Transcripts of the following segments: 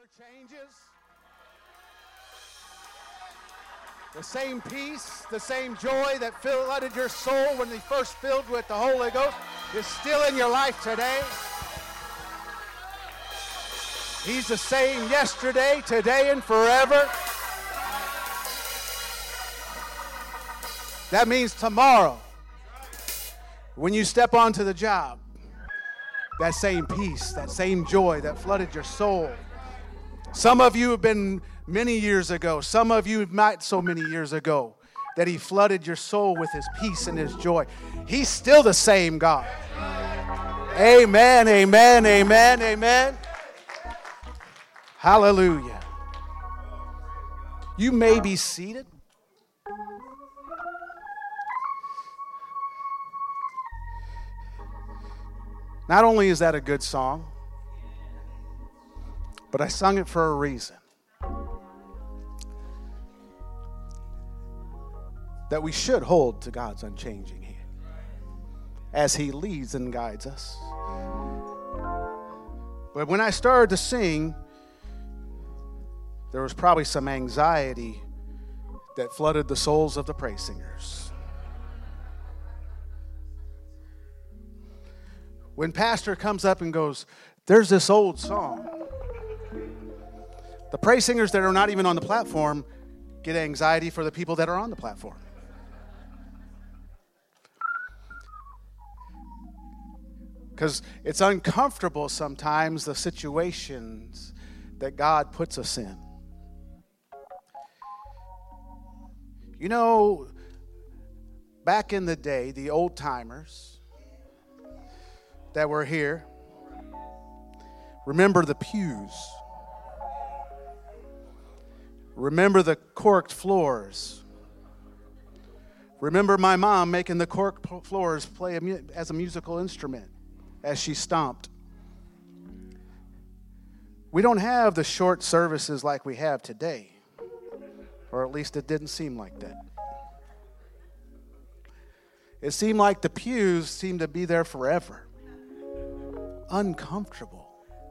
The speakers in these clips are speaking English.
Changes. The same peace, the same joy that flooded your soul when you first filled with the Holy Ghost is still in your life today. He's the same yesterday, today, and forever. That means tomorrow, when you step onto the job, that same peace, that same joy that flooded your soul. Some of you have been many years ago. Some of you not so many years ago that He flooded your soul with His peace and His joy. He's still the same God. Amen, amen, amen, amen. Hallelujah. You may be seated. Not only is that a good song, but I sung it for a reason. That we should hold to God's unchanging hand as He leads and guides us. But when I started to sing, there was probably some anxiety that flooded the souls of the praise singers. When pastor comes up and goes, there's this old song. The praise singers that are not even on the platform get anxiety for the people that are on the platform. Because it's uncomfortable sometimes, the situations that God puts us in. You know, back in the day, the old timers that were here, remember the pews. Remember the corked floors. Remember my mom making the corked floors play as a musical instrument as she stomped. We don't have the short services like we have today, or at least it didn't seem like that. It seemed like the pews seemed to be there forever. Uncomfortable.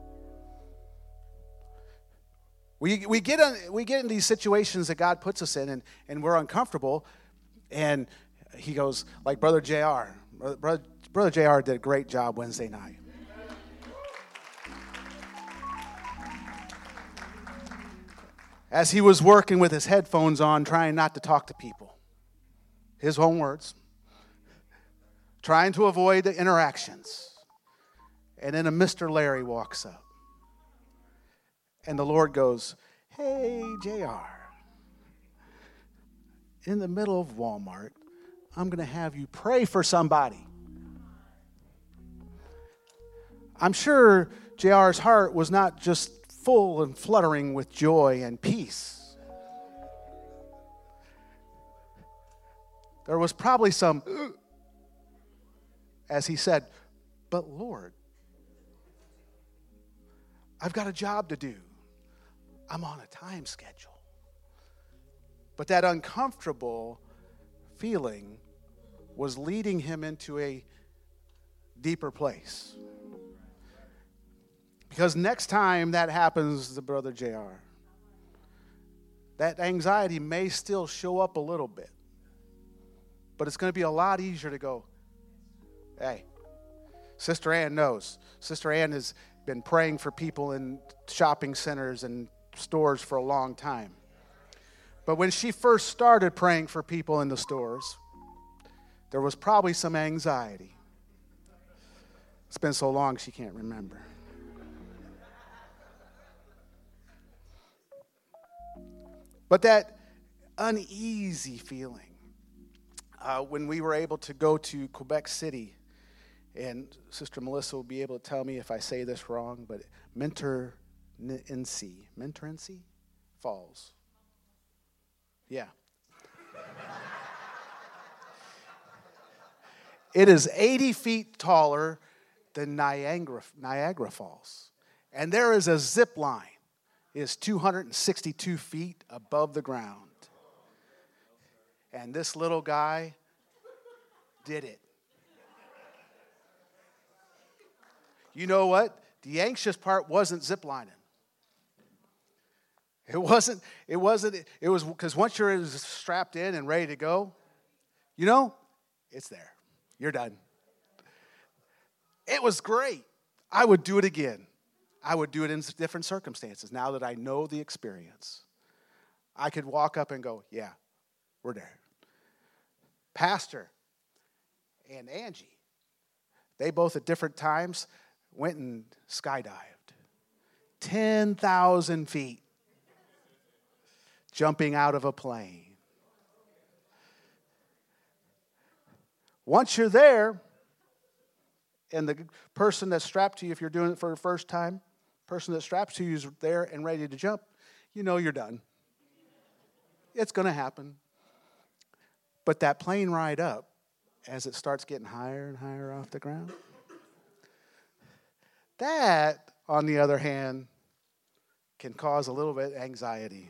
We get in these situations that God puts us in, and we're uncomfortable. And He goes, like Brother JR. Brother JR did a great job Wednesday night. As he was working with his headphones on, trying not to talk to people. His own words. Trying to avoid the interactions. And then a Mr. Larry walks up. And the Lord goes, hey, JR, in the middle of Walmart, I'm going to have you pray for somebody. I'm sure JR's heart was not just full and fluttering with joy and peace. There was probably some, as he said, but Lord, I've got a job to do. I'm on a time schedule. But that uncomfortable feeling was leading him into a deeper place. Because next time that happens to Brother JR, that anxiety may still show up a little bit. But it's going to be a lot easier to go, hey, Sister Ann knows. Sister Ann has been praying for people in shopping centers and stores for a long time. But when she first started praying for people in the stores, there was probably some anxiety. It's been so long she can't remember. But that uneasy feeling, when we were able to go to Quebec City, and Sister Melissa will be able to tell me if I say this wrong, but Montmorency Falls. Yeah. It is 80 feet taller than Niagara Falls. And there is a zip line. It is 262 feet above the ground. And this little guy did it. You know what? The anxious part wasn't ziplining. It wasn't, it was because once you're strapped in and ready to go, it's there. You're done. It was great. I would do it again. I would do it in different circumstances now that I know the experience. I could walk up and go, yeah, we're there. Pastor and Angie, they both at different times went and skydived. 10,000 feet. Jumping out of a plane. Once you're there, and the person that's strapped to you, if you're doing it for the first time, person that straps to you is there and ready to jump, you're done. It's going to happen. But that plane ride up, as it starts getting higher and higher off the ground, that, on the other hand, can cause a little bit of anxiety.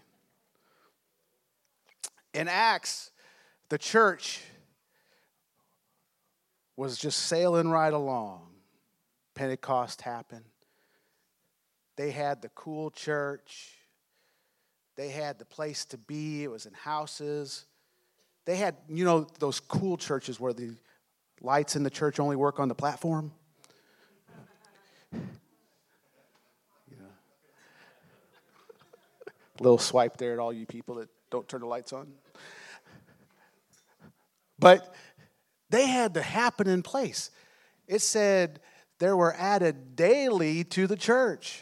In Acts, the church was just sailing right along. Pentecost happened. They had the cool church. They had the place to be. It was in houses. They had, those cool churches where the lights in the church only work on the platform. Little swipe there at all you people that don't turn the lights on. But they had the happening place. It said there were added daily to the church.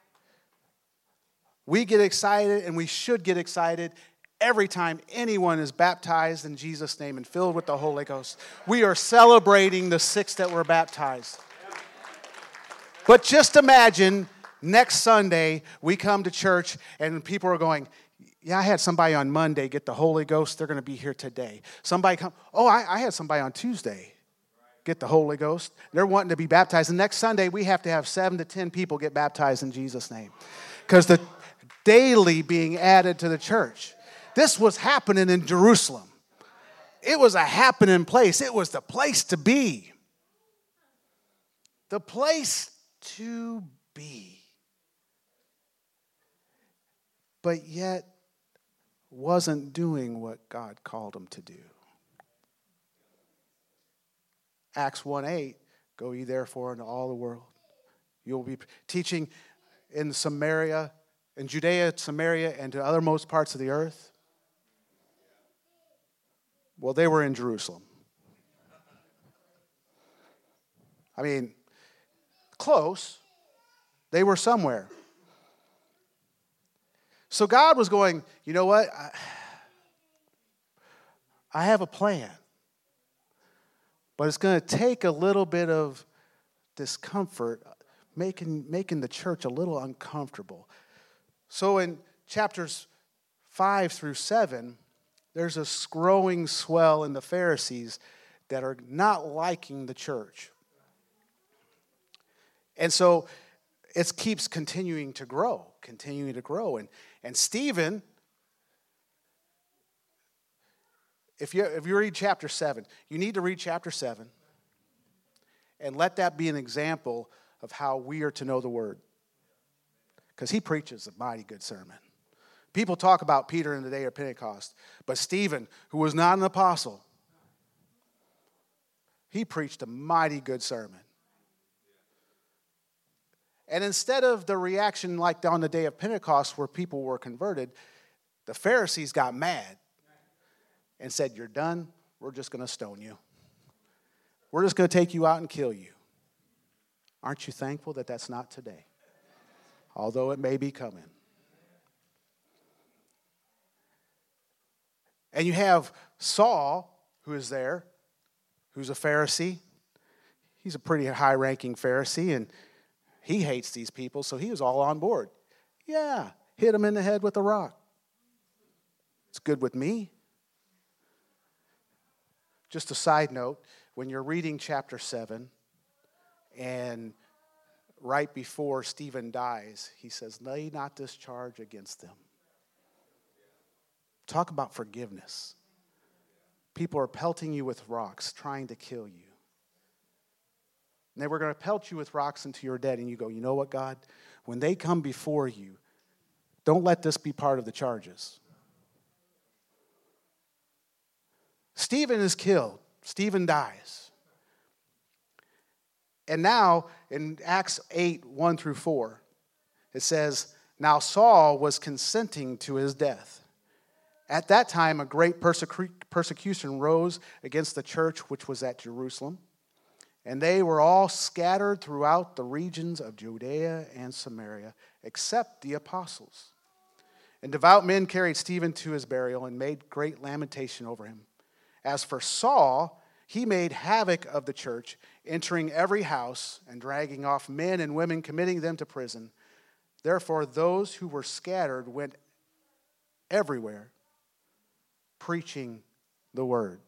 We get excited, and we should get excited every time anyone is baptized in Jesus' name and filled with the Holy Ghost. We are celebrating the 6 that were baptized. But just imagine next Sunday we come to church and people are going, yeah, I had somebody on Monday get the Holy Ghost. They're going to be here today. Somebody come, I had somebody on Tuesday get the Holy Ghost. They're wanting to be baptized. And next Sunday, we have to have 7 to 10 people get baptized in Jesus' name. Because the daily being added to the church. This was happening in Jerusalem. It was a happening place. It was the place to be. The place to be. But yet, wasn't doing what God called him to do. Acts 1:8, go ye therefore into all the world. You'll be teaching in Samaria, in Judea, Samaria, and to othermost parts of the earth. Well, they were in Jerusalem. I mean, close. They were somewhere. So God was going, you know what? I have a plan. But it's going to take a little bit of discomfort, making the church a little uncomfortable. So in chapters 5 through 7, there's a growing swell in the Pharisees that are not liking the church. And so it keeps continuing to grow. And Stephen, if you read chapter 7, you need to read chapter 7 and let that be an example of how we are to know the word. Because he preaches a mighty good sermon. People talk about Peter in the day of Pentecost, but Stephen, who was not an apostle, he preached a mighty good sermon. And instead of the reaction like on the day of Pentecost where people were converted, the Pharisees got mad and said, you're done, we're just going to stone you. We're just going to take you out and kill you. Aren't you thankful that that's not today? Although it may be coming. And you have Saul, who is there, who's a Pharisee. He's a pretty high-ranking Pharisee, and he hates these people, so he was all on board. Yeah, hit him in the head with a rock. It's good with me. Just a side note, when you're reading chapter 7, and right before Stephen dies, he says, lay not this charge against them. Talk about forgiveness. People are pelting you with rocks, trying to kill you. And they were going to pelt you with rocks until you're dead. And you go, you know what, God? When they come before you, Don't let this be part of the charges. Stephen is killed. Stephen dies. And now in Acts 8, 1 through 4, it says, now Saul was consenting to his death. At that time, a great persecution rose against the church which was at Jerusalem. And they were all scattered throughout the regions of Judea and Samaria, except the apostles. And devout men carried Stephen to his burial and made great lamentation over him. As for Saul, he made havoc of the church, entering every house and dragging off men and women, committing them to prison. Therefore, those who were scattered went everywhere, preaching the word.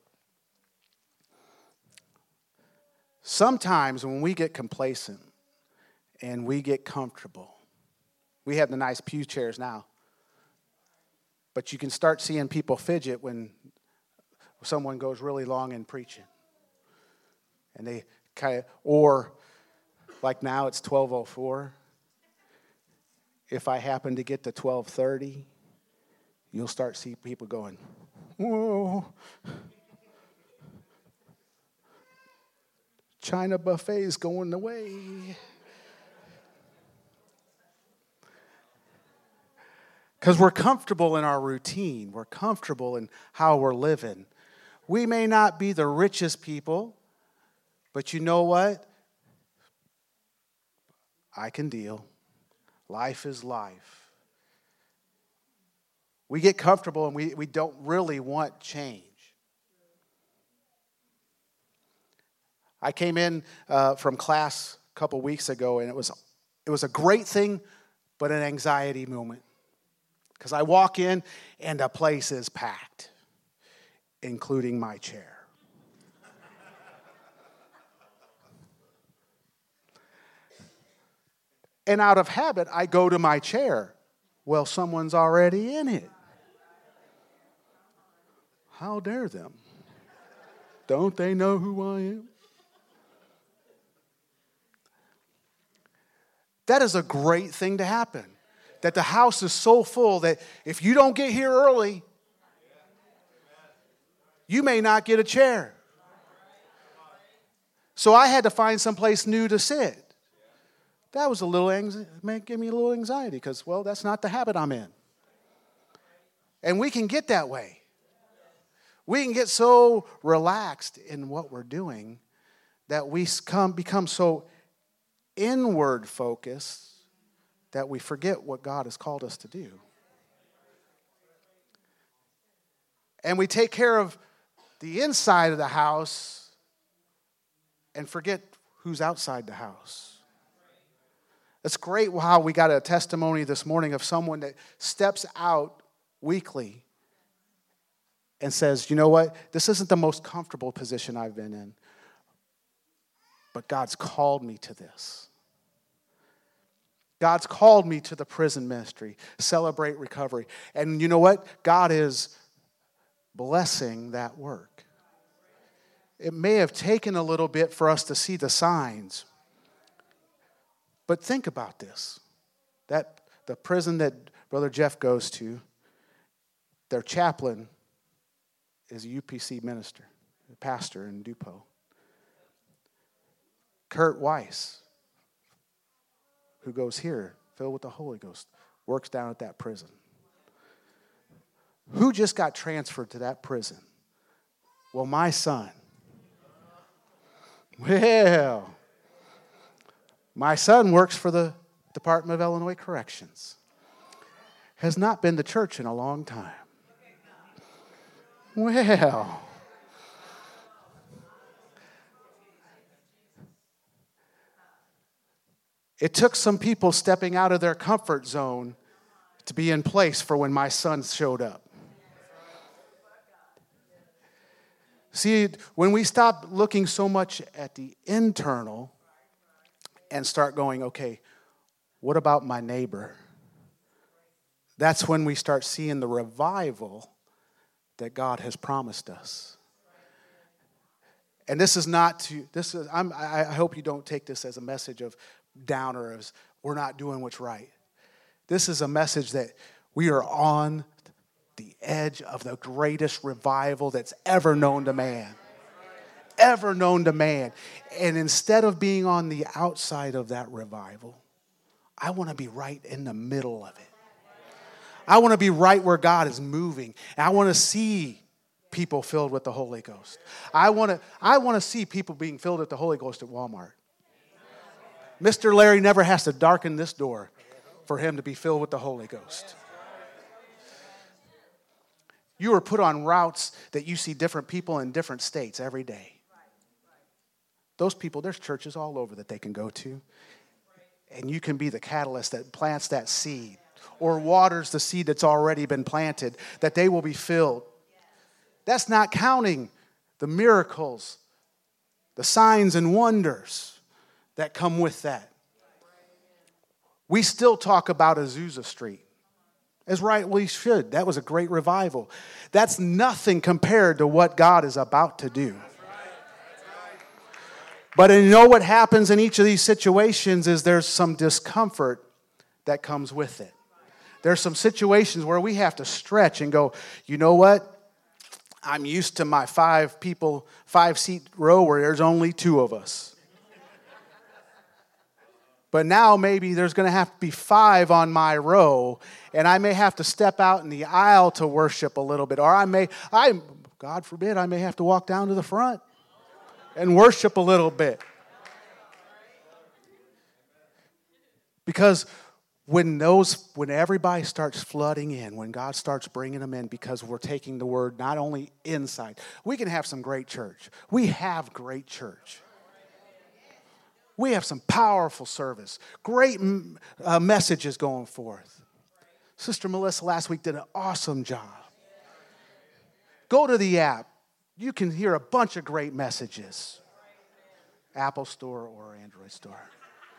Sometimes when we get complacent and we get comfortable, we have the nice pew chairs now, but you can start seeing people fidget when someone goes really long in preaching. And they kind of, or like now it's 12:04. If I happen to get to 12:30, you'll start seeing people going, whoa. China buffet's going away. Because we're comfortable in our routine. We're comfortable in how we're living. We may not be the richest people, but you know what? I can deal. Life is life. We get comfortable and we don't really want change. I came in from class a couple weeks ago, and it was a great thing, but an anxiety moment. Because I walk in, and the place is packed, including my chair. And out of habit, I go to my chair. Well, someone's already in it. How dare them? Don't they know who I am? That is a great thing to happen. That the house is so full that if you don't get here early, you may not get a chair. So I had to find someplace new to sit. That was gave me a little anxiety because, well, that's not the habit I'm in. And we can get that way. We can get so relaxed in what we're doing that we become so inward focused that we forget what God has called us to do. And we take care of the inside of the house and forget who's outside the house. It's great how we got a testimony this morning of someone that steps out weekly and says, you know what, this isn't the most comfortable position I've been in, but God's called me to this. God's called me to the prison ministry, Celebrate Recovery. And you know what? God is blessing that work. It may have taken a little bit for us to see the signs. But think about this. That the prison that Brother Jeff goes to, their chaplain is a UPC minister, a pastor in DuPont. Kurt Weiss, who goes here, filled with the Holy Ghost, works down at that prison. Who just got transferred to that prison? Well, my son. Well, my son works for the Department of Illinois Corrections. Has not been to church in a long time. Well, it took some people stepping out of their comfort zone to be in place for when my son showed up. See, when we stop looking so much at the internal and start going, okay, what about my neighbor? That's when we start seeing the revival that God has promised us. And this is not to, I hope you don't take this as a message of downer, as we're not doing what's right. This is a message that we are on the edge of the greatest revival that's ever known to man. Ever known to man. And instead of being on the outside of that revival, I want to be right in the middle of it. I want to be right where God is moving. And I want to see people filled with the Holy Ghost. I want to see people being filled with the Holy Ghost at Walmart. Mr. Larry never has to darken this door for him to be filled with the Holy Ghost. You are put on routes that you see different people in different states every day. Those people, there's churches all over that they can go to. And you can be the catalyst that plants that seed or waters the seed that's already been planted, that they will be filled. That's not counting the miracles, the signs and wonders that come with that. We still talk about Azusa Street, as right we should. That was a great revival. That's nothing compared to what God is about to do. But you know what happens in each of these situations is there's some discomfort that comes with it. There's some situations where we have to stretch and go, you know what? I'm used to my 5-seat row where there's only 2 of us. But now maybe there's going to have to be 5 on my row, and I may have to step out in the aisle to worship a little bit. Or God forbid, I may have to walk down to the front and worship a little bit. Because when everybody starts flooding in, when God starts bringing them in, because we're taking the word not only inside, we can have some great church. We have great church. We have some powerful service, great messages going forth. Sister Melissa last week did an awesome job. Go to the app. You can hear a bunch of great messages. Apple Store or Android Store.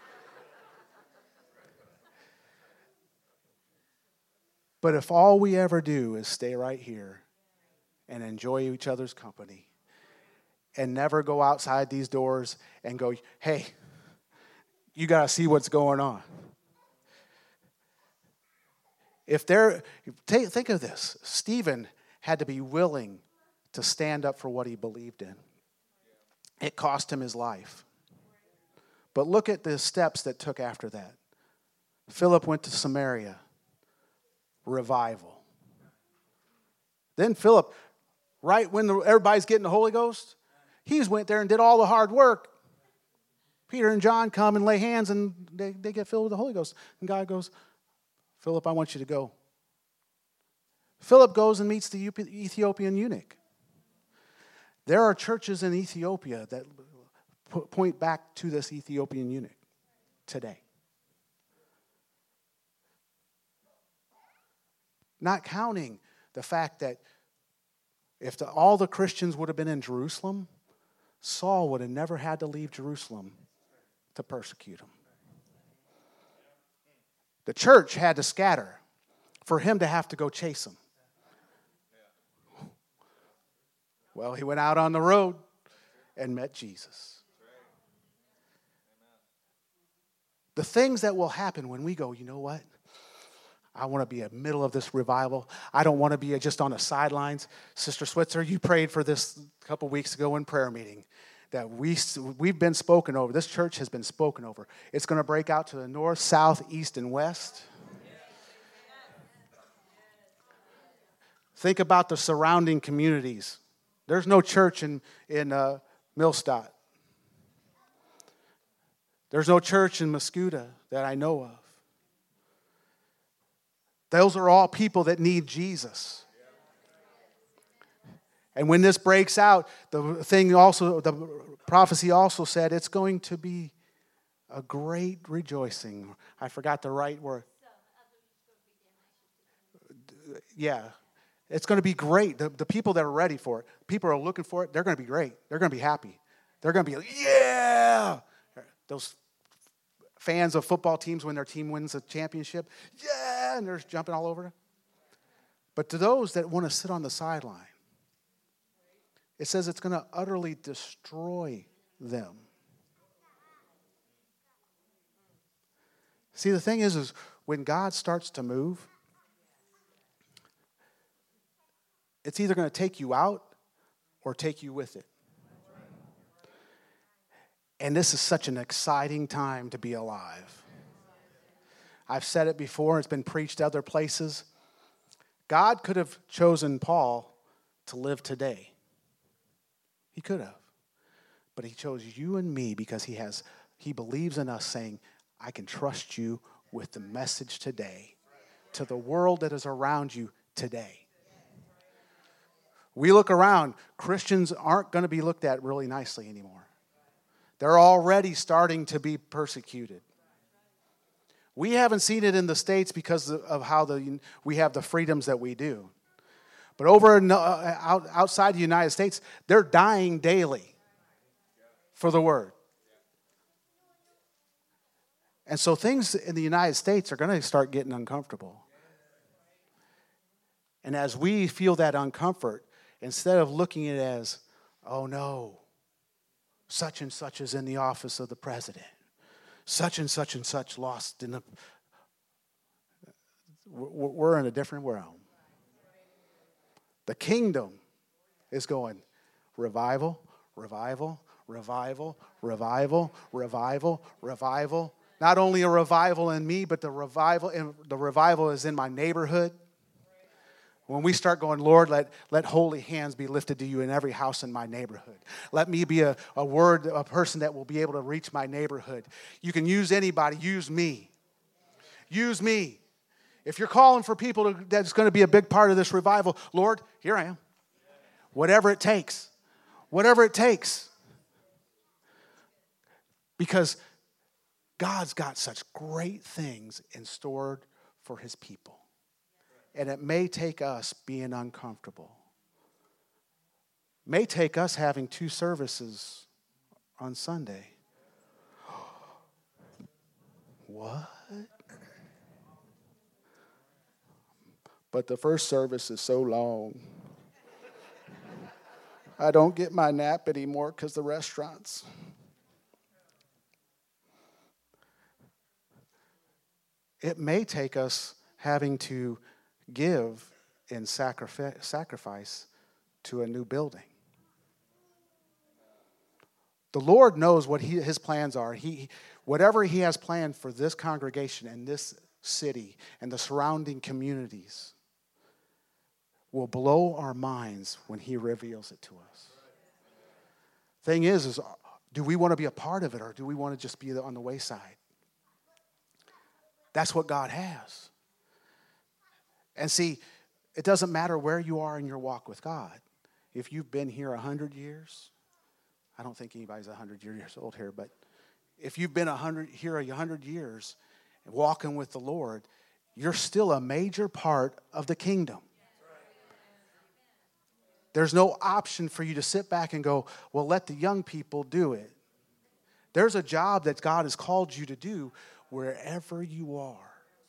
But if all we ever do is stay right here and enjoy each other's company and never go outside these doors and go, hey, you got to see what's going on. Think of this. Stephen had to be willing to stand up for what he believed in. It cost him his life. But look at the steps that took after that. Philip went to Samaria. Revival. Then Philip, right when everybody's getting the Holy Ghost, he went there and did all the hard work. Peter and John come and lay hands and they get filled with the Holy Ghost. And God goes, Philip, I want you to go. Philip goes and meets the Ethiopian eunuch. There are churches in Ethiopia that point back to this Ethiopian eunuch today. Not counting the fact that if all the Christians would have been in Jerusalem, Saul would have never had to leave Jerusalem to persecute him. The church had to scatter for him to have to go chase them. Well, he went out on the road and met Jesus. The things that will happen when we go, you know what? I want to be in the middle of this revival. I don't want to be just on the sidelines. Sister Switzer, you prayed for this a couple weeks ago in prayer meeting that we've been spoken over. This church has been spoken over. It's going to break out to the north, south, east, and west. Think about the surrounding communities. There's no church in Millstadt. There's no church in Muscuda that I know of. Those are all people that need Jesus. And when this breaks out, the prophecy also said it's going to be a great rejoicing. I forgot the right word. Yeah. It's going to be great. The people that are ready for it, people are looking for it, they're going to be great. They're going to be happy. They're going to be like, yeah! Those fans of football teams when their team wins a championship, yeah, and they're jumping all over it. But to those that want to sit on the sideline, it says it's going to utterly destroy them. See, the thing is when God starts to move, it's either going to take you out or take you with it. And this is such an exciting time to be alive. I've said it before, it's been preached other places. God could have chosen Paul to live today. He could have. But he chose you and me because he believes in us, saying, I can trust you with the message today to the world that is around you today. We look around, Christians aren't going to be looked at really nicely anymore. They're already starting to be persecuted. We haven't seen it in the States because of how we have the freedoms that we do. But outside the United States, they're dying daily for the word. And so things in the United States are going to start getting uncomfortable. And as we feel that uncomfort, instead of looking at it as, oh no, such and such is in the office of the president. Such and such lost in the... We're in a different realm. The kingdom is going revival, revival, revival, revival, revival, revival. Not only a revival in me, but the revival is in my neighborhood. When we start going, Lord, let holy hands be lifted to you in every house in my neighborhood. Let me be a person that will be able to reach my neighborhood. You can use anybody. Use me. Use me. If you're calling for people that's going to be a big part of this revival, Lord, here I am. Whatever it takes. Whatever it takes. Because God's got such great things in store for his people. And it may take us being uncomfortable. May take us having 2 services on Sunday. What? But the first service is so long. I don't get my nap anymore because the restaurants. It may take us having to give in sacrifice to a new building. The Lord knows what his plans are. Whatever he has planned for this congregation and this city and the surrounding communities will blow our minds when he reveals it to us. Thing is do we want to be a part of it, or do we want to just be on the wayside? That's what God has. And see, it doesn't matter where you are in your walk with God. If you've been here 100 years, I don't think anybody's 100 years old here, but if you've been 100 years and walking with the Lord, you're still a major part of the kingdom. There's no option for you to sit back and go, well, let the young people do it. There's a job that God has called you to do wherever you are.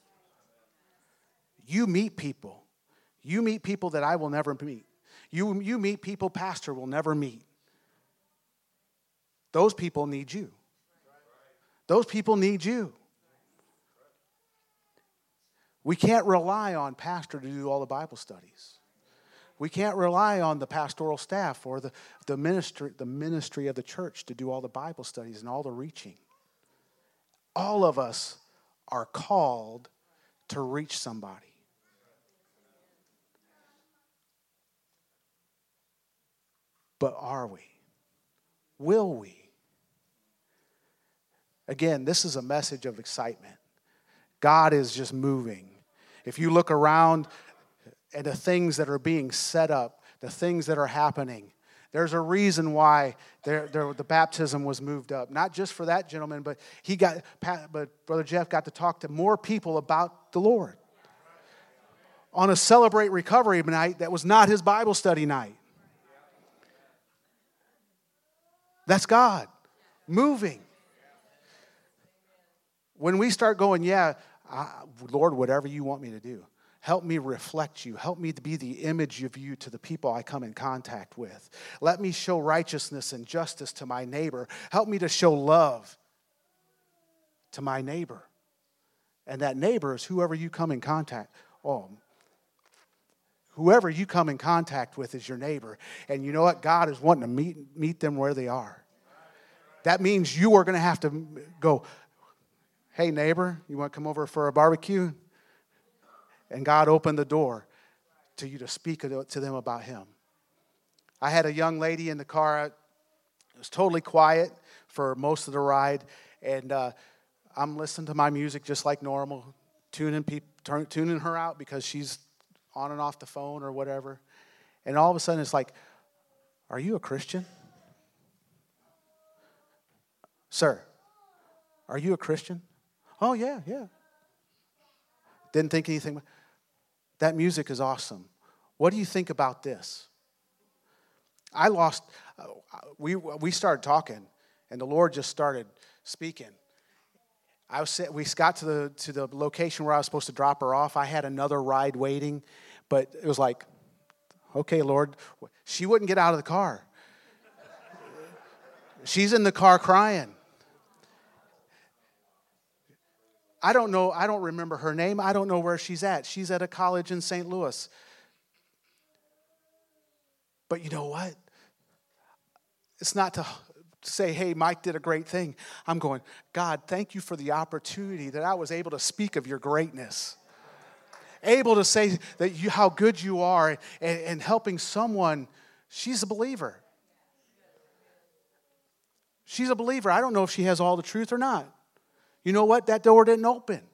You meet people. You meet people that I will never meet. You meet people pastor will never meet. Those people need you. Those people need you. We can't rely on pastor to do all the Bible studies. We can't rely on the pastoral staff or the ministry of the church to do all the Bible studies and all the reaching. All of us are called to reach somebody. But are we? Will we? Again, this is a message of excitement. God is just moving. If you look around at the things that are being set up, the things that are happening, there's a reason why the baptism was moved up. Not just for that gentleman, but Brother Jeff got to talk to more people about the Lord. On a Celebrate Recovery night that was not his Bible study night. That's God moving. When we start going, Lord, whatever you want me to do. Help me reflect you. Help me to be the image of you to the people I come in contact with. Let me show righteousness and justice to my neighbor. Help me to show love to my neighbor. And that neighbor is whoever you come in contact. Oh, whoever you come in contact with is your neighbor. And you know what? God is wanting to meet them where they are. That means you are going to have to go, hey, neighbor, you want to come over for a barbecue? And God opened the door to you to speak to them about Him. I had a young lady in the car. It was totally quiet for most of the ride. And I'm listening to my music just like normal, tuning her out because she's on and off the phone or whatever. And all of a sudden it's like, are you a Christian? Sir, are you a Christian? Oh, yeah. Didn't think anything. That music is awesome. What do you think about this? We started talking, and the Lord just started speaking. We got to the location where I was supposed to drop her off. I had another ride waiting, but it was like, okay, Lord. She wouldn't get out of the car. She's in the car crying. I don't know. I don't remember her name. I don't know where she's at. She's at a college in St. Louis. But you know what? It's not to say, hey, Mike did a great thing. I'm going, God, thank you for the opportunity that I was able to speak of your greatness. Able to say that how good you are and helping someone. She's a believer. She's a believer. I don't know if she has all the truth or not. You know what? That door didn't open.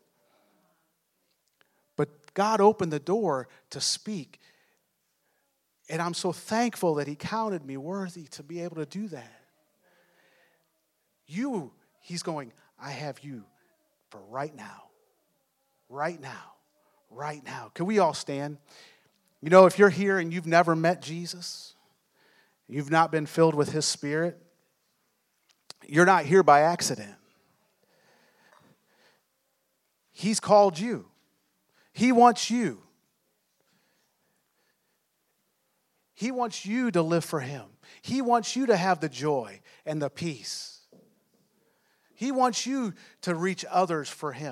But God opened the door to speak. And I'm so thankful that He counted me worthy to be able to do that. He's going, I have you for right now. Right now. Right now. Can we all stand? You know, if you're here and you've never met Jesus, you've not been filled with His Spirit, you're not here by accident. He's called you. He wants you. He wants you to live for Him. He wants you to have the joy and the peace. He wants you to reach others for Him.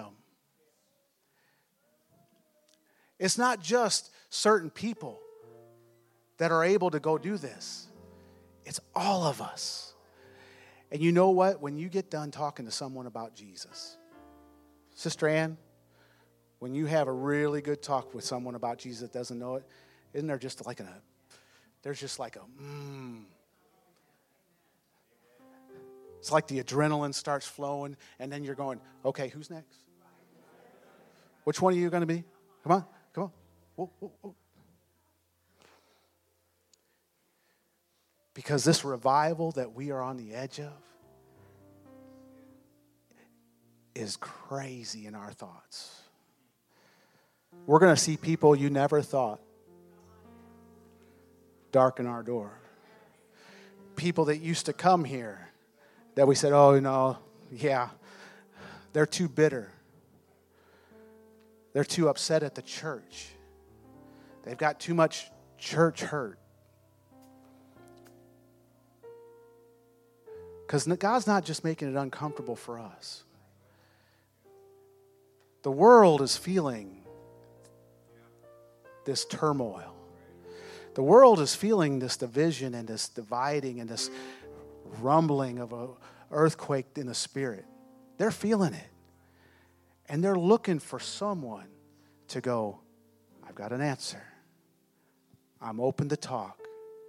It's not just certain people that are able to go do this. It's all of us. And you know what? When you get done talking to someone about Jesus, Sister Ann, when you have a really good talk with someone about Jesus that doesn't know it, isn't there just like it's like the adrenaline starts flowing, and then you're going, okay, who's next? Which one are you going to be? Come on. Whoa. Because this revival that we are on the edge of is crazy in our thoughts. We're going to see people you never thought darken our door. People that used to come here that we said, oh, no, yeah, they're too bitter. They're too upset at the church. They've got too much church hurt. Because God's not just making it uncomfortable for us. The world is feeling this turmoil. The world is feeling this division and this dividing and this rumbling of an earthquake in the spirit. They're feeling it. And they're looking for someone to go, I've got an answer. I'm open to talk.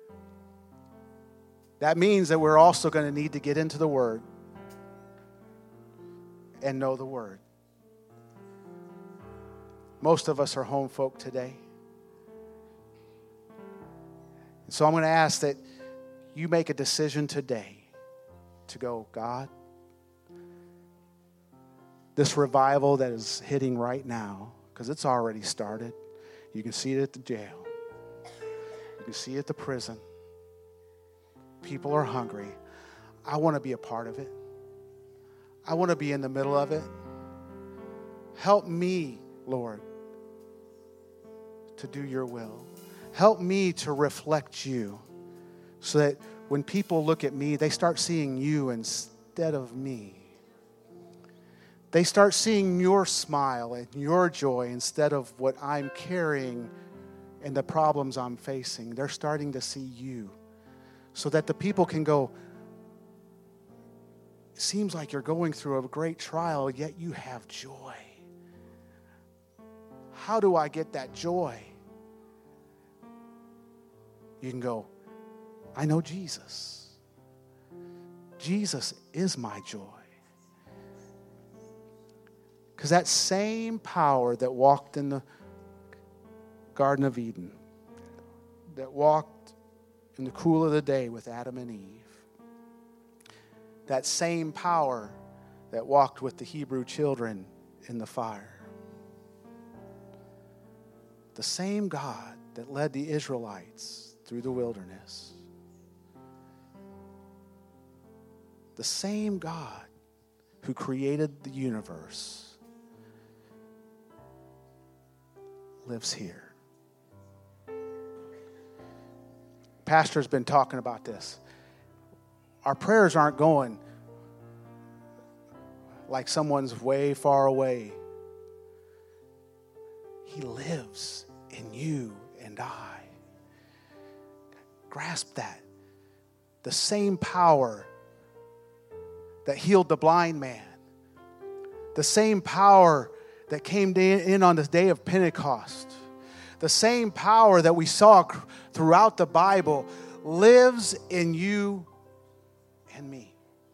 That means that we're also going to need to get into the Word and know the Word. Most of us are home folk today. And so I'm going to ask that you make a decision today to go, God, this revival that is hitting right now, because it's already started. You can see it at the jail. You can see it at the prison. People are hungry. I want to be a part of it. I want to be in the middle of it. Help me, Lord, to do your will. Help me to reflect you so that when people look at me, they start seeing you instead of me. they start seeing your smile and your joy instead of what I'm carrying and the problems I'm facing. They're starting to see you, so that the people can go, it seems like you're going through a great trial, yet you have joy. How do I get that joy? You can go, I know Jesus. Jesus is my joy. Because that same power that walked in the Garden of Eden, that walked in the cool of the day with Adam and Eve, that same power that walked with the Hebrew children in the fire, the same God that led the Israelites through the wilderness, the same God who created the universe lives here. Pastor's been talking about this. Our prayers aren't going like someone's way far away. He lives in you and I. Grasp that. The same power that healed the blind man, the same power that came in on the day of Pentecost, the same power that we saw throughout the Bible lives in you and me.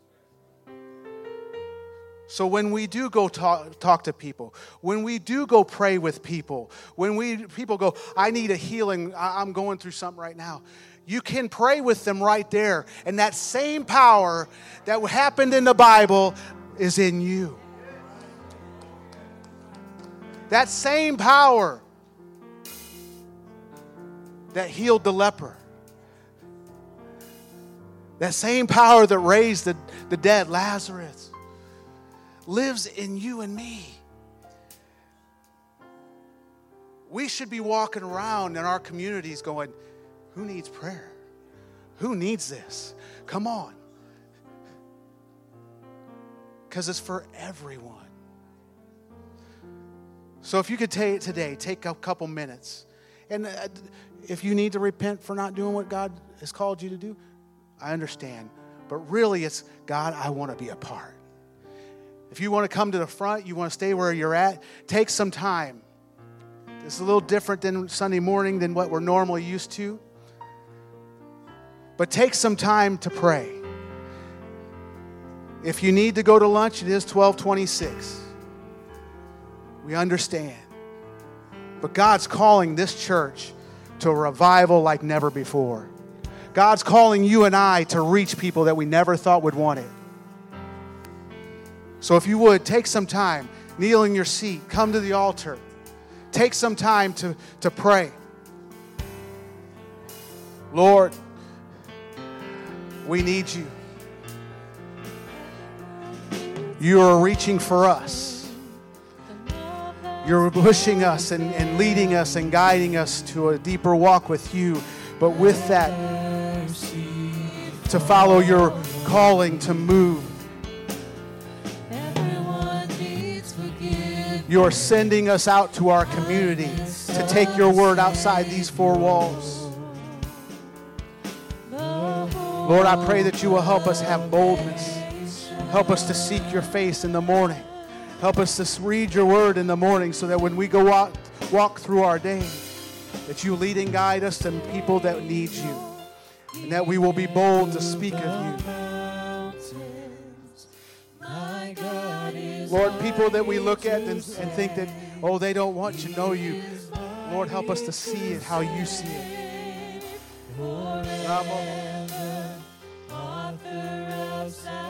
So when we do go talk to people, when we do go pray with people, when people go, I need a healing, I'm going through something right now, you can pray with them right there. And that same power that happened in the Bible is in you. That same power that healed the leper, that same power that raised the dead, Lazarus, lives in you and me. We should be walking around in our communities going, who needs prayer? Who needs this? Come on. Because it's for everyone. So if you could take a couple minutes. And if you need to repent for not doing what God has called you to do, I understand. But really it's, God, I want to be a part. If you want to come to the front, you want to stay where you're at, take some time. It's a little different than Sunday morning than what we're normally used to. But take some time to pray. If you need to go to lunch, it is 12:26. We understand. But God's calling this church to a revival like never before. God's calling you and I to reach people that we never thought would want it. So if you would, take some time, kneel in your seat, come to the altar. Take some time to pray. Lord, we need you. You are reaching for us. You're pushing us and leading us and guiding us to a deeper walk with you. But with that, to follow your calling to move. You're sending us out to our community to take your word outside these four walls. Lord, I pray that you will help us have boldness. Help us to seek your face in the morning. Help us to read your word in the morning so that when we go out, walk through our day, that you lead and guide us to people that need you. And that we will be bold to speak of you. Lord, people that we look at and think that, oh, they don't want to know you. Lord, help us to see it how you see it.